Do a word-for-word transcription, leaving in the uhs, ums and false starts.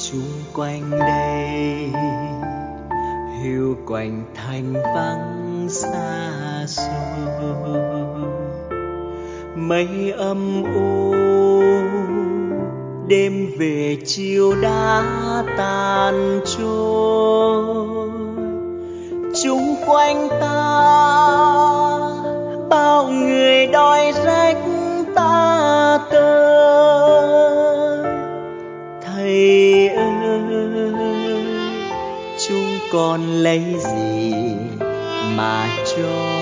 chung quanh đây hiu quạnh thành vắng xa xôi, mây âm u đêm về chiều đã tàn trôi. Chung quanh ta bao người đói rách ta tới. Thầy ơi, chúng con lấy gì mà cho